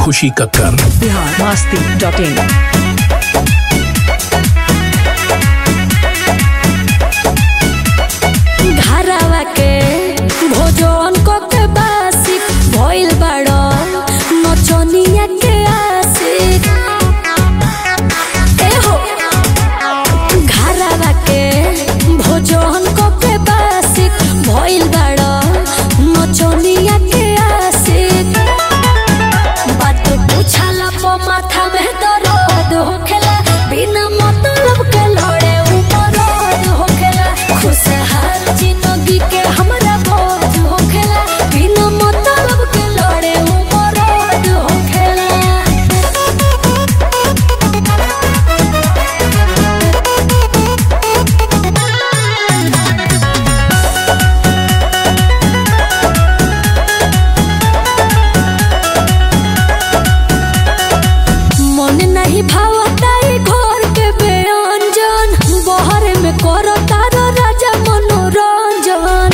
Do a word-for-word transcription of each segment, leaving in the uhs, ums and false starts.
Khushi Kakkar. Bihar Masti dot in. घरवा के भोजन को के बासी भइल बड़ो नचनिया के आशिक। ए हो घरवा के भोजन को के बासी भइल बड़ो नचनिया के आशिक। बात पूछला पो माथा में दर्द होखेला बिना मतलब के लड़े उमरद होखेला। खुशहाल जिंदगी के हमरा बोझ होखेला बिना मतलब के लड़े उमरद होखेला। मन नहीं भावता ई घर के व्यंजन बहर में करता रो राजा मनोरंजन।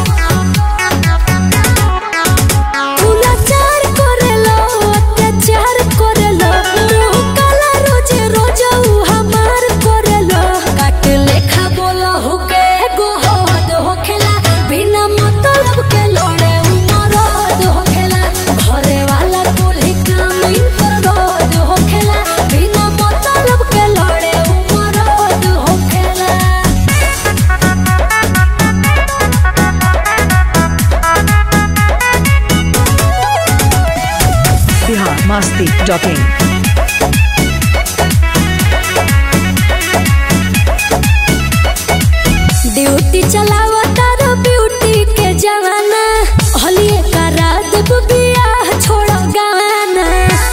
कुलाचार करेलो अत्याचार करेलो मुंह काला रोजे रोज उ हमार करेलो। काट लेखा बोला होके गोहद होखेला बिना मतलब के लड़े उमरद होखेला। घरे वाला कोल्ही काम इन पर रोज होखेला बिना मतलब के लड़े उमरद होखेला। Bihar Masti dot in. Duty चलावता रो ब्यूटी के जवाना हलिए करा देब बियाह छोड़ गाना।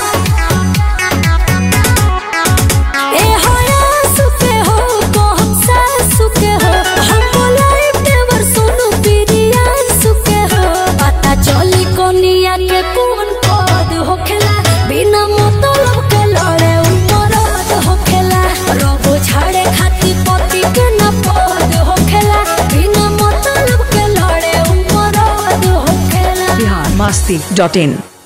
ए हो आंसू के हो कहम सासू के हो हम बोलाई देवर सुनु पिरियांसू के हो। पता चली कोनिया के कौन पद होखेला बिना मतलब के लड़े उमरद होखेला। रबो झाड़े खाती पति के न पद होखेला बिना मतलब के लड़े उमरद होखेला। बिहार मस्ती डॉट इन।